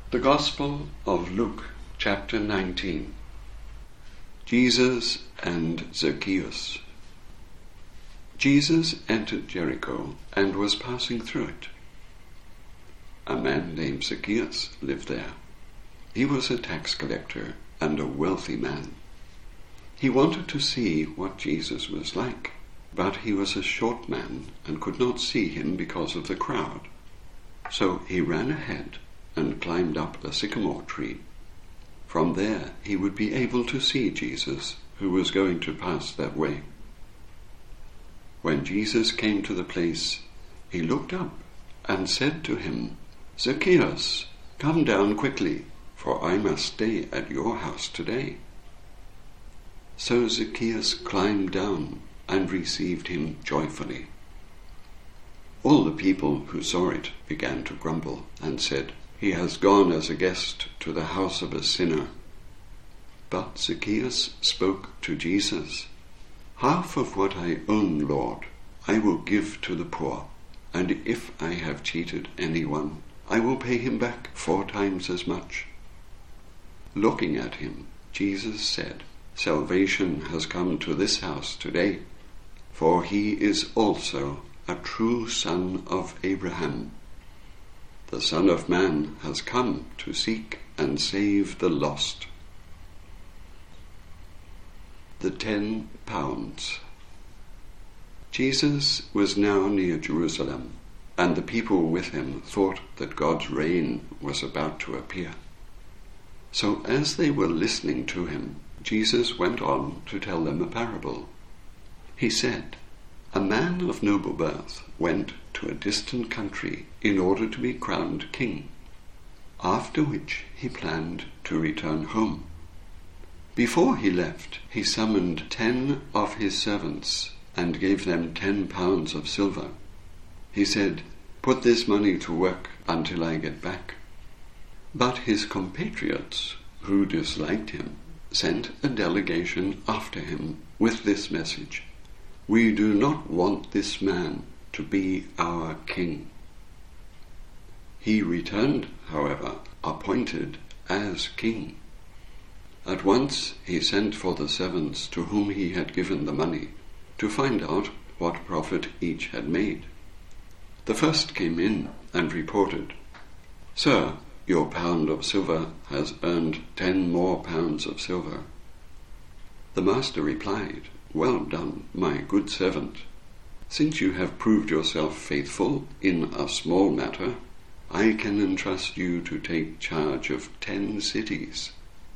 The Gospel of Luke, chapter 19. Jesus and Zacchaeus. Jesus entered Jericho and was passing through it. A man named Zacchaeus lived there. He was a tax collector and a wealthy man. He wanted to see what Jesus was like, but he was a short man and could not see him because of the crowd. So he ran ahead and climbed up a sycamore tree. From there he would be able to see Jesus, who was going to pass that way. When Jesus came to the place, he looked up and said to him, "Zacchaeus, come down quickly, for I must stay at your house today." So Zacchaeus climbed down and received him joyfully. All the people who saw it began to grumble and said, "He has gone as a guest to the house of a sinner." But Zacchaeus spoke to Jesus, "Half of what I own, Lord, I will give to the poor, and if I have cheated anyone, I will pay him back 4 times as much." Looking at him, Jesus said, "Salvation has come to this house today, for he is also a true son of Abraham. The Son of Man has come to seek and save the lost." The 10 pounds. Jesus was now near Jerusalem, and the people with him thought that God's reign was about to appear. So as they were listening to him, Jesus went on to tell them a parable. He said, "A man of noble birth went to a distant country in order to be crowned king, after which he planned to return home. Before he left, he summoned 10 of his servants and gave them 10 pounds of silver. He said, 'Put this money to work until I get back.' But his compatriots, who disliked him, sent a delegation after him with this message, 'We do not want this man to be our king.' He returned, however, appointed as king. At once he sent for the servants to whom he had given the money to find out what profit each had made. The first came in and reported, 'Sir, your pound of silver has earned 10 more pounds of silver.' The master replied, 'Well done, my good servant. Since you have proved yourself faithful in a small matter, I can entrust you to take charge of 10 cities.'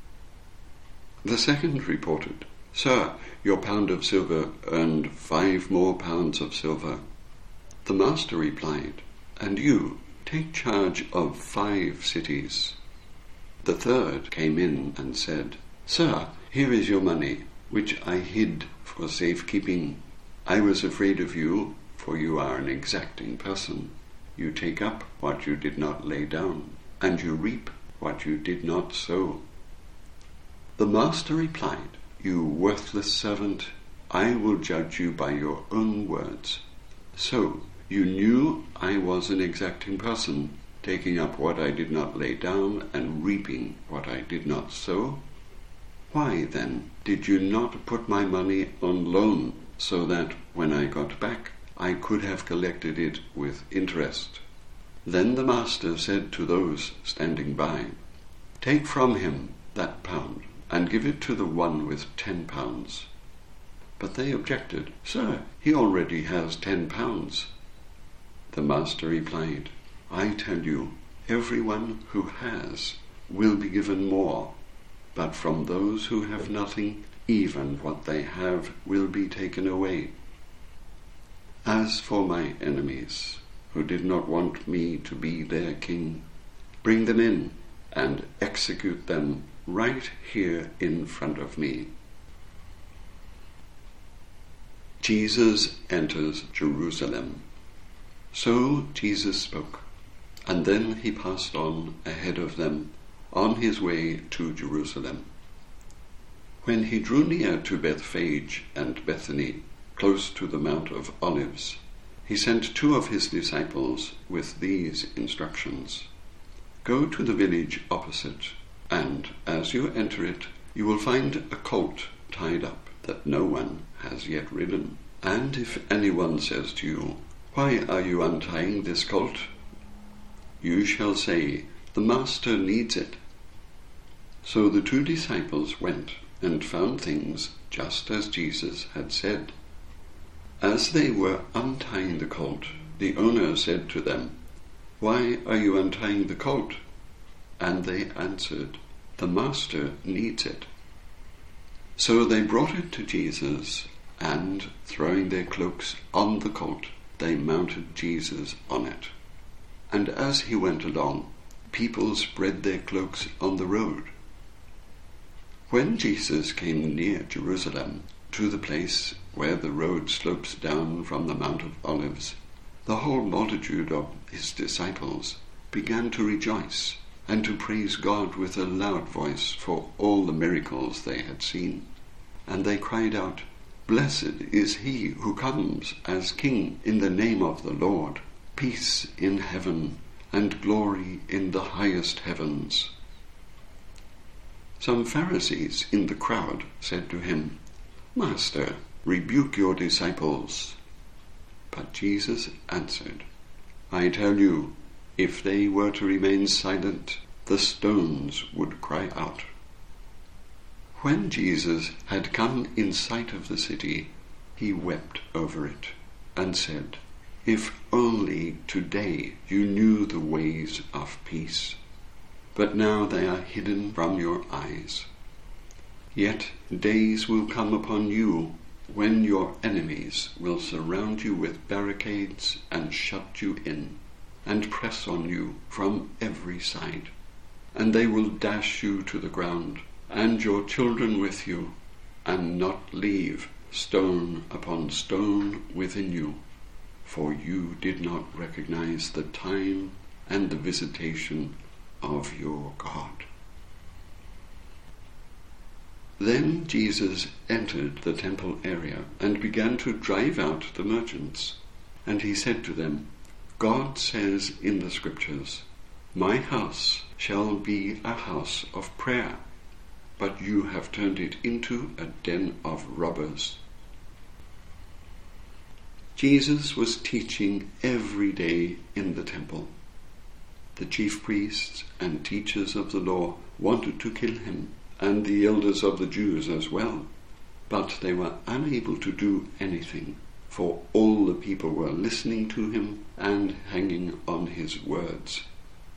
The second reported, 'Sir, your pound of silver earned 5 more pounds of silver.' The master replied, 'And you, take charge of 5 cities.' The third came in and said, 'Sir, here is your money, which I hid for safekeeping. I was afraid of you, for you are an exacting person. You take up what you did not lay down, and you reap what you did not sow.' The master replied, 'You worthless servant, I will judge you by your own words. So, you knew I was an exacting person, taking up what I did not lay down and reaping what I did not sow? Why, then, did you not put my money on loan, so that, when I got back, I could have collected it with interest?' Then the master said to those standing by, 'Take from him that pound, and give it to the one with 10 pounds. But they objected, 'Sir, he already has 10 pounds. The master replied, 'I tell you, everyone who has will be given more, but from those who have nothing, even what they have will be taken away. As for my enemies, who did not want me to be their king, bring them in and execute them right here in front of me.'" Jesus enters Jerusalem. So Jesus spoke, and then he passed on ahead of them on his way to Jerusalem. When he drew near to Bethphage and Bethany, close to the Mount of Olives, he sent 2 of his disciples with these instructions: Go to the village opposite, and as you enter it, you will find a colt tied up that no one has yet ridden. And if anyone says to you, 'Why are you untying this colt?' you shall say, 'The Master needs it.'" So the 2 disciples went and found things just as Jesus had said. As they were untying the colt, the owner said to them, "Why are you untying the colt?" And they answered, "The Master needs it." So they brought it to Jesus, and, throwing their cloaks on the colt, they mounted Jesus on it. And as he went along, people spread their cloaks on the road. When Jesus came near Jerusalem, to the place where the road slopes down from the Mount of Olives, the whole multitude of his disciples began to rejoice and to praise God with a loud voice for all the miracles they had seen. And they cried out, "Blessed is he who comes as King in the name of the Lord, peace in heaven and glory in the highest heavens." Some Pharisees in the crowd said to him, "Master, rebuke your disciples." But Jesus answered, "I tell you, if they were to remain silent, the stones would cry out." When Jesus had come in sight of the city, he wept over it and said, "If only today you knew the ways of peace, but now they are hidden from your eyes. Yet days will come upon you when your enemies will surround you with barricades and shut you in, and press on you from every side, and they will dash you to the ground, and your children with you, and not leave stone upon stone within you, for you did not recognize the time and the visitation of your God." Then Jesus entered the temple area and began to drive out the merchants. And he said to them, "God says in the Scriptures, 'My house shall be a house of prayer,' but you have turned it into a den of robbers." Jesus was teaching every day in the temple. The chief priests and teachers of the law wanted to kill him, and the elders of the Jews as well, but they were unable to do anything, for all the people were listening to him and hanging on his words.